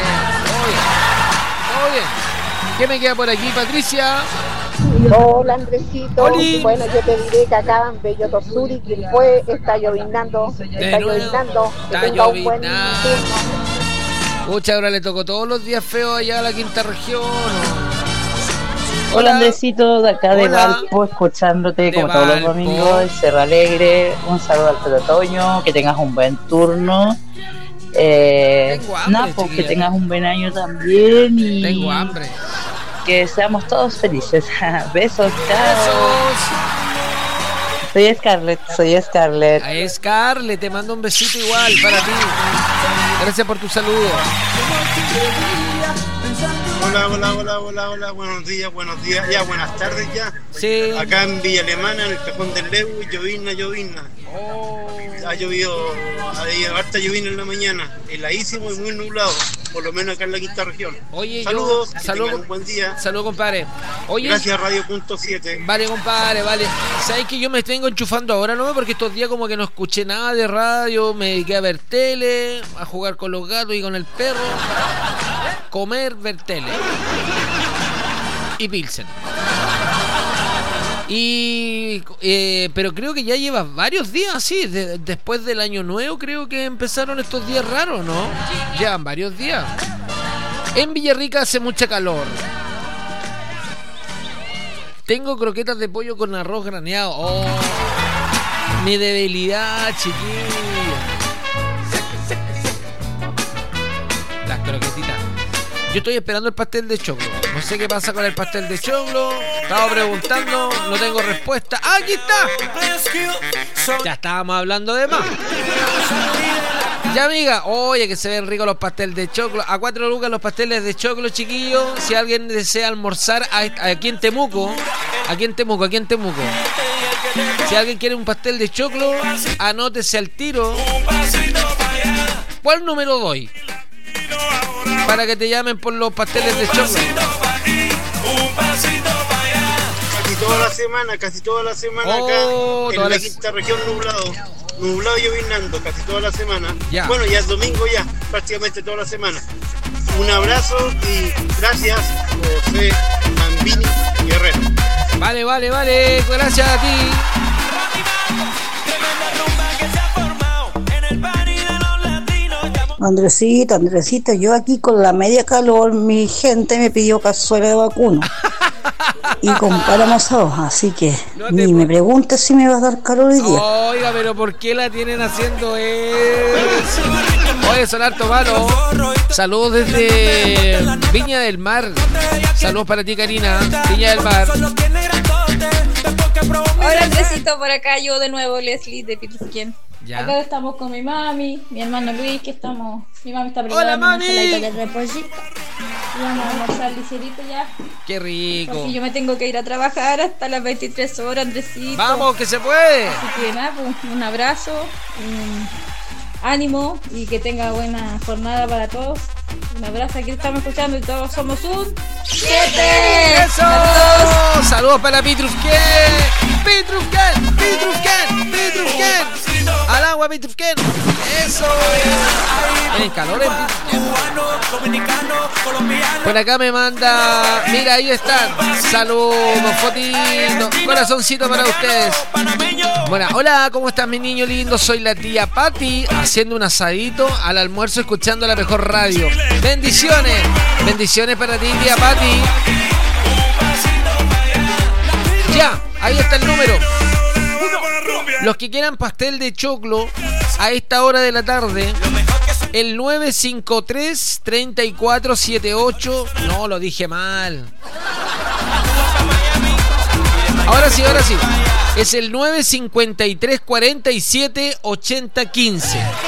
Speaker 12: Todo bien. ¿Qué me queda por aquí, Patricia?
Speaker 8: Hola, Andresito.
Speaker 12: ¡Oli!
Speaker 8: Bueno, yo te diré que acá en Bello Tosuri, quien fue, está llovinando. Que tenga un buen turno.
Speaker 12: Pucha, ahora le tocó todos los días feos allá a la quinta región.
Speaker 6: Hola, Andresito, de acá de Valpo, escuchándote como todos los domingos, en Cerro Alegre. Un saludo al Pelotoño, que tengas un buen turno. Pues que tengas un buen año también y
Speaker 12: tengo hambre.
Speaker 6: Que seamos todos felices. Besos, chao. Soy Scarlett.
Speaker 12: Scarlett, te mando un besito igual para ti. Gracias por tu saludo.
Speaker 9: Hola, buenos días, ya buenas tardes ya.
Speaker 12: Sí.
Speaker 9: Acá en Villa Alemana, en el Cajón del Leu, llovizna. Ha llovido, harta llovizna en la mañana, heladísimo y muy nublado, por lo menos acá en la quinta región.
Speaker 12: Oye,
Speaker 9: saludos,
Speaker 12: saludos,
Speaker 9: buen día.
Speaker 12: Saludos, compadre. Oye,
Speaker 9: gracias, Radio.7.
Speaker 12: Vale, compadre, vale. ¿Sabes que yo me vengo enchufando ahora, no? Porque estos días como que no escuché nada de radio, me dediqué a ver tele, a jugar con los gatos y con el perro, comer, ver tele y Pilsen. Pero creo que ya lleva varios días así, después del año nuevo creo que empezaron estos días raros, ¿no? Llevan varios días. En Villarrica hace mucha calor. Tengo croquetas de pollo con arroz graneado. Oh, mi debilidad, chiquillo. Las croquetitas. Yo estoy esperando el pastel de choclo. No sé qué pasa con el pastel de choclo. Estaba preguntando, no tengo respuesta. ¡Aquí está! Ya estábamos hablando de más. Ya, amiga. Oye, que se ven ricos los pasteles de choclo. A 4 lucas los pasteles de choclo, chiquillos. Si alguien desea almorzar aquí en Temuco. Aquí en Temuco. Si alguien quiere un pastel de choclo, anótese al tiro. ¿Cuál número doy? Para que te llamen por los pasteles de choclo.
Speaker 9: Casi toda la semana acá en la quinta región nublado y llovinando casi toda la semana.
Speaker 12: Ya.
Speaker 9: Bueno, ya es domingo ya, prácticamente toda la semana. Un abrazo y gracias, José Mambini Guerrero.
Speaker 12: Vale, gracias a ti.
Speaker 10: Andresito, yo aquí con la media calor, mi gente me pidió cazuela de vacuno. y con páramo asado, así que ni me preguntes si me va a dar calor hoy día.
Speaker 12: Oiga, pero ¿por qué la tienen haciendo eso? Oye, son harto malo. Saludos desde Viña del Mar. Saludos para ti, Karina. Viña del Mar.
Speaker 11: Hola, Andresito, por acá yo de nuevo, Leslie de Pitrusquén.
Speaker 12: Ya.
Speaker 11: Acá estamos con mi mami, mi hermano Luis, que estamos. Mi mami está preparando.
Speaker 12: ¡Hola, mami!
Speaker 11: Una ensaladita de repollito. Y vamos a almorzar ligerito ya.
Speaker 12: ¡Qué rico!
Speaker 11: Porque yo me tengo que ir a trabajar hasta las 23 horas, Andresito.
Speaker 12: ¡Vamos, que se puede!
Speaker 11: Así que nada, pues, un abrazo, ánimo y que tenga buena jornada para todos. Un abrazo, aquí estamos escuchando y todos somos un 7.
Speaker 12: ¡Eso! ¡Saludos para Pitrusquén! ¡Pitrusquén! ¡Pitrusquén! ¡Pitrusquén! ¡Al agua, Pitrusquén! ¡Eso! ¿Tienen calor en Pitrusquén? Por acá me manda... Mira, ahí están. Saludos, fotitos. Corazoncito para ustedes. Bueno, hola, ¿cómo estás, mi niño lindo? Soy la tía Patti, haciendo un asadito al almuerzo, escuchando la mejor radio. Bendiciones. Bendiciones para ti, tía Patti. Ya, ahí está el número. Los que quieran pastel de choclo a esta hora de la tarde, el 953-3478. No, lo dije mal. Ahora sí. Es el 953-47-8015.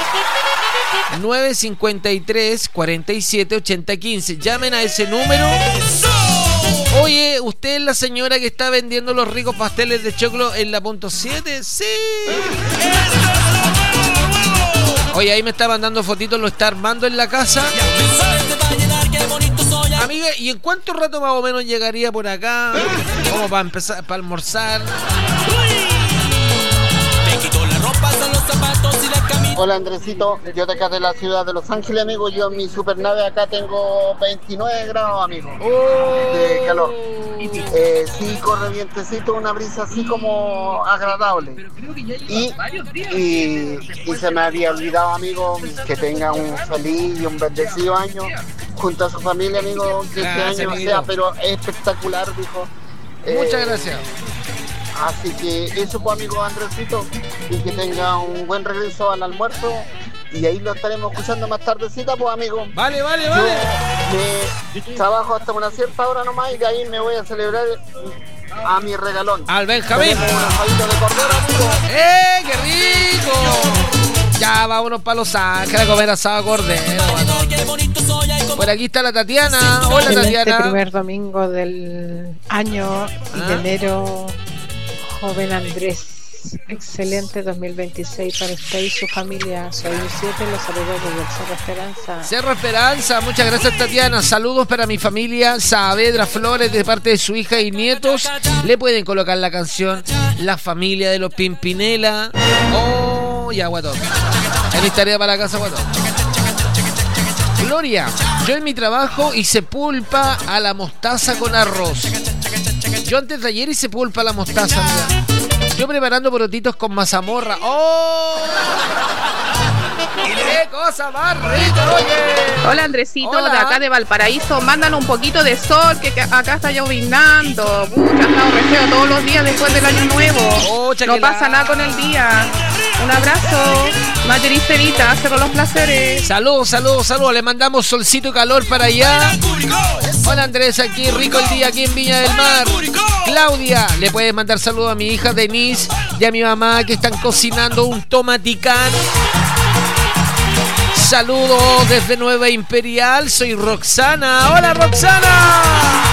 Speaker 12: 953-47-8015. Llamen a ese número. Oye, ¿usted es la señora que está vendiendo los ricos pasteles de choclo en la punto 7? Sí. Oye, ahí me está mandando fotitos, lo está armando en la casa. Amiga, ¿y en cuánto rato más o menos llegaría por acá? Como para empezar, para almorzar.
Speaker 2: Hola, Andresito, yo de acá de la ciudad de Los Ángeles, amigo. Yo en mi supernave acá tengo 29 grados, amigo, de calor. Sí, corre vientecito, una brisa así como agradable. Y se me había olvidado, amigo, que tenga un feliz y un bendecido año junto a su familia, amigo, que este año sea pero espectacular, dijo.
Speaker 12: Muchas gracias.
Speaker 2: Así que eso, pues, amigo Andresito, y que tenga un buen regreso al almuerzo. Y ahí lo estaremos escuchando más tardecita, pues, amigo.
Speaker 12: Vale.
Speaker 2: Yo trabajo hasta una cierta hora nomás y de ahí me voy a celebrar a mi regalón.
Speaker 12: Al Benjamín.
Speaker 2: Un asadito de cordero, amigo.
Speaker 12: ¡Qué rico! Ya vámonos para Los Ángeles a comer asado cordero. Por aquí está la Tatiana. Hola, Tatiana.
Speaker 13: Este primer domingo del año y de enero, joven Andrés, excelente 2026 para usted y su familia. Soy un 7, los saludos desde el Cerro Esperanza.
Speaker 12: Cerro Esperanza, muchas gracias, Tatiana. Saludos para mi familia Saavedra Flores de parte de su hija y nietos. Le pueden colocar la canción La Familia de los Pimpinela. Oh, ya, guatón. Es mi tarea para la casa, guatón. Gloria, yo en mi trabajo hice pulpa a la mostaza con arroz. Yo antes de ayer hice pulpa a la mostaza, mira. Yo preparando porotitos con mazamorra. ¡Oh! ¡Qué cosa más rica, oye!
Speaker 15: Hola, Andresito,
Speaker 12: Hola.
Speaker 15: de acá de Valparaíso. Mándanos un poquito de sol, que acá está llovinando. Ha estado re feo todos los días después del año nuevo. No pasa nada con el día. Un abrazo. Marjorie Cerita, Cerro Los Placeres.
Speaker 12: Saludos. Le mandamos solcito y calor para allá. Hola, Andrés, aquí rico el día aquí en Viña del Mar. Claudia, le puedes mandar saludos a mi hija Denise y a mi mamá que están cocinando un tomaticán. Saludos desde Nueva Imperial. Soy Roxana. Hola, Roxana.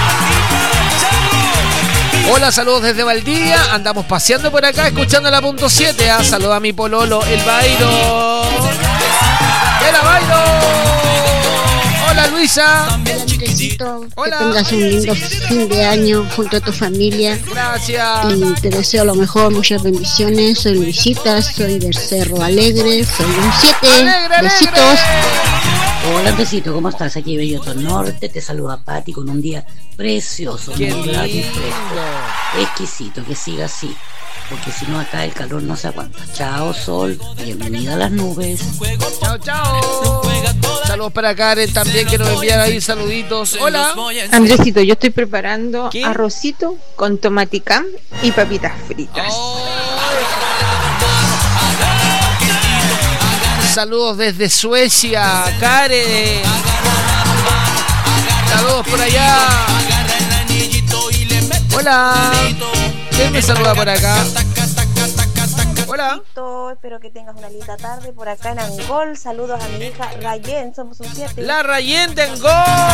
Speaker 12: Hola, saludos desde Valdivia. Andamos paseando por acá, escuchando la punto 7. Saludos a mi pololo, el Bairo. ¡Era Bairo! Hola, Luisa.
Speaker 25: Hola. Que tengas un lindo fin de año junto a tu familia.
Speaker 12: Gracias.
Speaker 25: Y te deseo lo mejor, muchas bendiciones. Soy Luisita, soy del Cerro Alegre, soy un 7. Besitos.
Speaker 10: Hola, Andresito, ¿cómo estás? Aquí Belloto Norte, te saluda Pati con un día precioso, nublado y fresco, exquisito, que siga así, porque si no acá el calor no se aguanta. Chao, sol, bienvenida a las nubes.
Speaker 12: Chao, chao. Saludos para Karen también, que nos envía ahí saluditos. Hola.
Speaker 13: Andresito, yo estoy preparando arrocito con tomaticam y papitas fritas.
Speaker 12: Saludos desde Suecia, Karen. Saludos por allá. Hola. ¿Quién me saluda por acá? Hola.
Speaker 14: Espero que tengas una linda tarde por acá en Angol. Saludos a mi hija Rayen, somos un 7.
Speaker 12: La Rayen de Angol.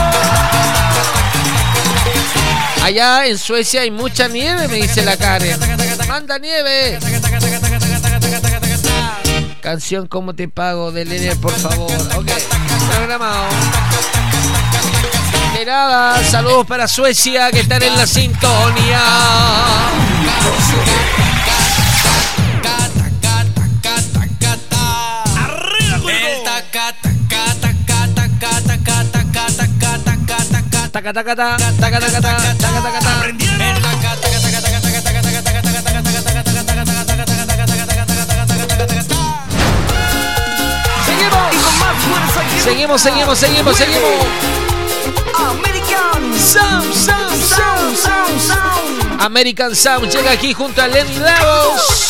Speaker 12: Allá en Suecia hay mucha nieve, me dice la Karen. Manda nieve. Canción ¿Cómo te pago? de Lenier, por favor. Ok, programado. De nada, saludos para Suecia que están en la sintonía. Seguimos. American Sound llega aquí junto a Lenny Lagos.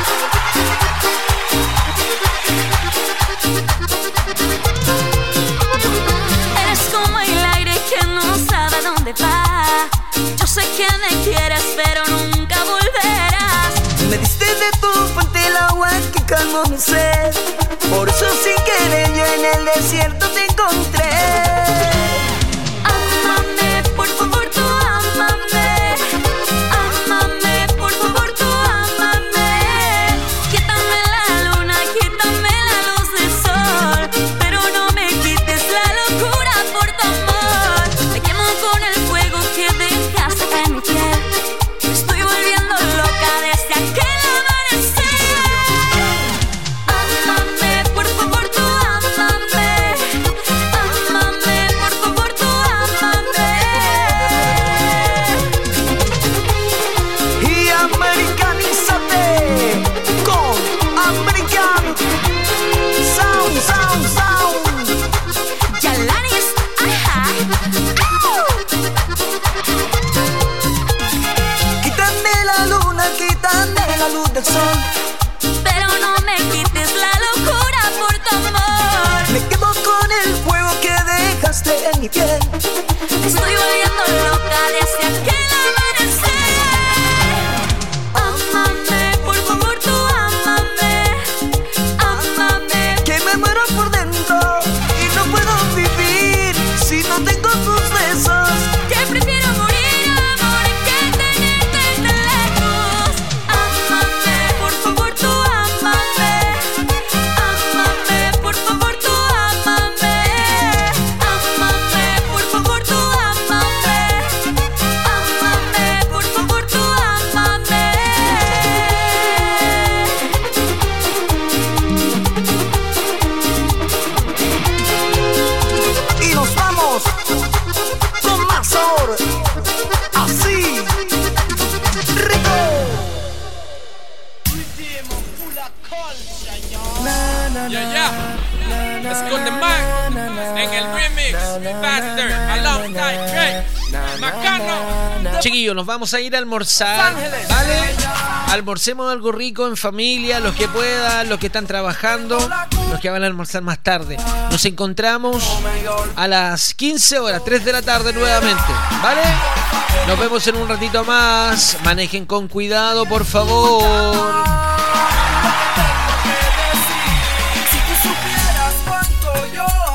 Speaker 16: Eres como el aire que no sabe a dónde va. Yo sé que me quieres, pero nunca volverás.
Speaker 17: Me diste de tu fuente el agua que calmó mi sed. Por eso sin querer yo en el desierto te encontré.
Speaker 16: Ámame, por favor, tú ámame. Ámame, por favor, tú ámame. Quítame la luna, quítame la luz del sol, pero no me quites la locura por tu amor. Me quemo con el fuego que dejaste en mi piel. Estoy volviendo loca desde aquel amanecer. Ámame, por favor, tú ámame. Ámame, por favor, tú ámame.
Speaker 17: Y americanízate con American Sound.
Speaker 16: Yalanis, ajá.
Speaker 17: Quítame la luna, quítame la luz del sol,
Speaker 16: Pero no me quites la locura por tu amor.
Speaker 17: me quemo con el fuego que dejaste en mi piel.
Speaker 16: Estoy volviendo loca desde aquel amanecer. Ámame, por favor, tú ámame. Ámame.
Speaker 17: Que me muero por dentro y no puedo vivir si no tengo tus besos.
Speaker 16: Que prefiero morir, amor, que tenerte tan lejos. Ámame, por favor, tú ámame. Ámame, por favor, tú ámame. Ámame, por favor, tú ámame. Ámame, por favor, tú ámame.
Speaker 17: Y nos vamos con más sabor, así rico.
Speaker 12: Let's go the man en el remix Faster alongside Drake Macano. Chiquillos, nos vamos a ir a almorzar, ¿vale? Almorcemos algo rico en familia, los que puedan, los que están trabajando, los que van a almorzar más tarde. Nos encontramos a las 15 horas, 3 de la tarde nuevamente, ¿vale? Nos vemos en un ratito más. Manejen con cuidado, por favor.
Speaker 17: Si tú supieras cuánto yo